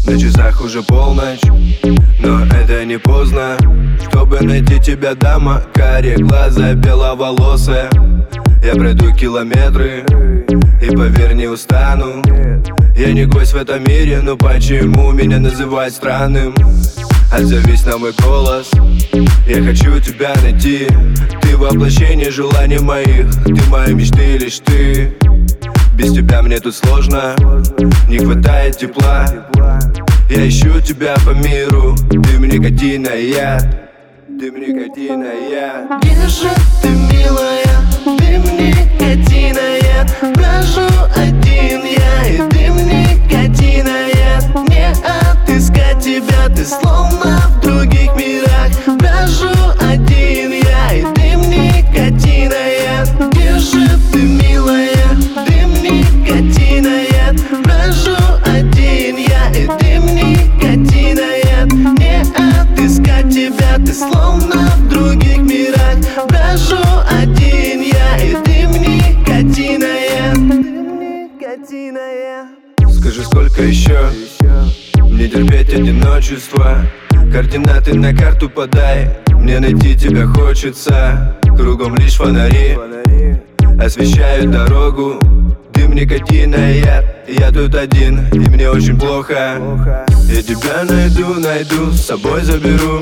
На часах уже полночь, но это не поздно, чтобы найти тебя, дама. Карие глаза, беловолосая. Я пройду километры и, поверь, не устану. Я не гость в этом мире, но почему меня называют странным? Отзовись на мой голос, я хочу тебя найти. Ты воплощение желаний моих, ты мои мечты, лишь ты. Без тебя мне тут сложно, не хватает тепла. Я ищу тебя по миру, дым никотина яд, дым никотина яд. Вижу, ты милая, дым никотина яд. Брожу один я, и дым никотина яд. Не отыскать тебя, ты словно в других мирах. Брожу один я, и дым никотина яд. Вижу, ты милая, дым никотина яд. Брожу один я, и дым никотина яд. Не отыскать тебя, ты словно в других мирах. Брожу один я, и дым никотина яд. Дым никотина яд. Скажи, сколько еще мне терпеть одиночество? Координаты на карту подай, мне найти тебя хочется. Кругом лишь фонари освещают дорогу. Дым никотина яд, я тут один, и мне очень плохо. Я тебя найду, с собой заберу.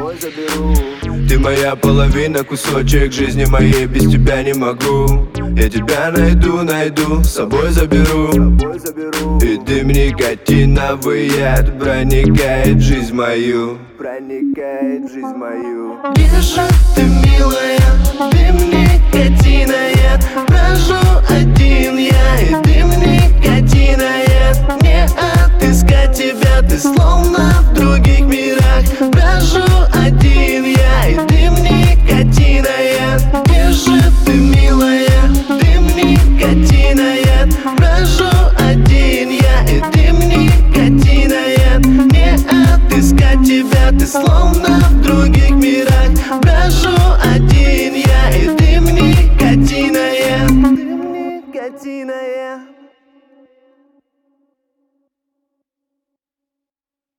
Ты моя половина, кусочек жизни моей, без тебя не могу. Я тебя найду, с собой заберу. И дым никотиновый яд проникает в жизнь мою, проникает в жизнь мою. Вижу, ты милая, дым никотина яд. Брожу один я, и дым никотина яд. Не отыскать тебя, ты словно в других мирах. Брожу один я, и дым никотина яд. Вижу, ты милая, дым никотина яд. Брожу один я, и дым никотина яд. Не отыскать тебя, ты словно в других мирах.